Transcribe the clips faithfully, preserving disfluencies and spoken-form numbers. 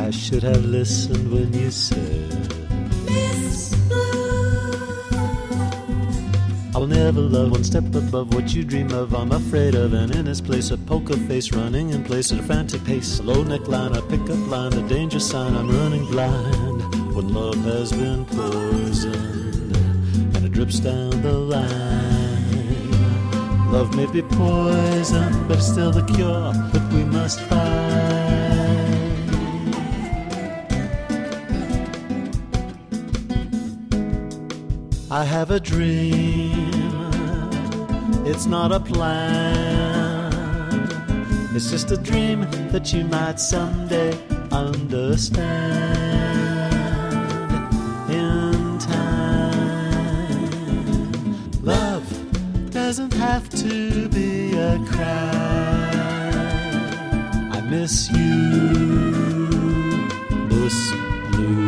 I should have listened when you said, Miss Blue. I will never love one step above what you dream of. I'm afraid of an in his place, a poker face running in place at a frantic pace. A low neckline, a pickup line, a danger sign. I'm running blind when love has been poisoned and it drips down the line. Love may be poison, but it's still the cure that we must find. I have a dream, it's not a plan. It's just a dream that you might someday understand. In time, love doesn't have to be a crime. I miss you, Miss Blue.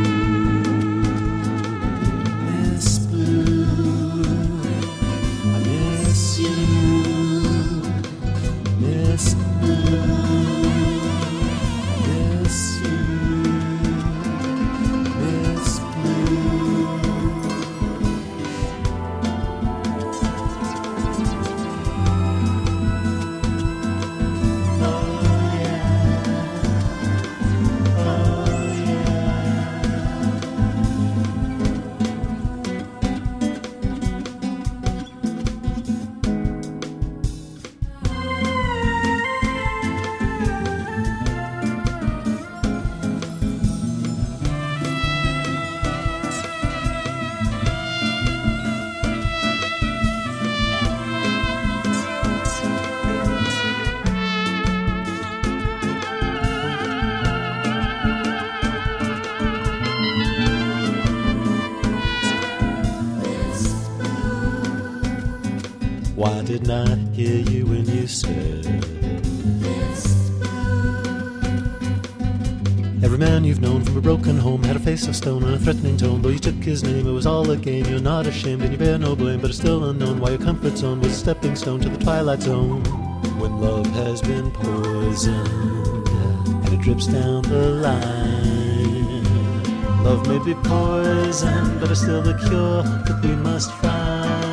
Why didn't I hear you when you said, Miss Blue. every man you've known from a broken home had a face of stone and a threatening tone. Though you took his name, it was all a game. You're not ashamed and you bear no blame, but it's still unknown why your comfort zone was a stepping stone to the twilight zone. When love has been poisoned and it drips down the line, love may be poison, but it's still the cure that we must find.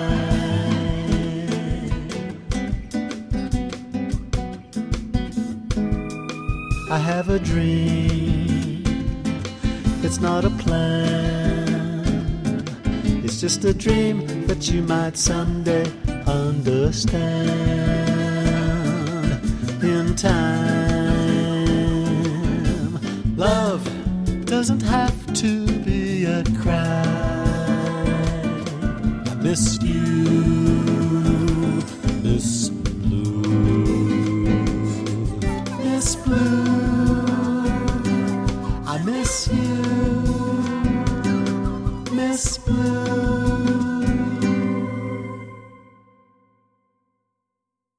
I have a dream, it's not a plan. It's just a dream that you might someday understand. In time, love doesn't have to be a crime. I miss you, miss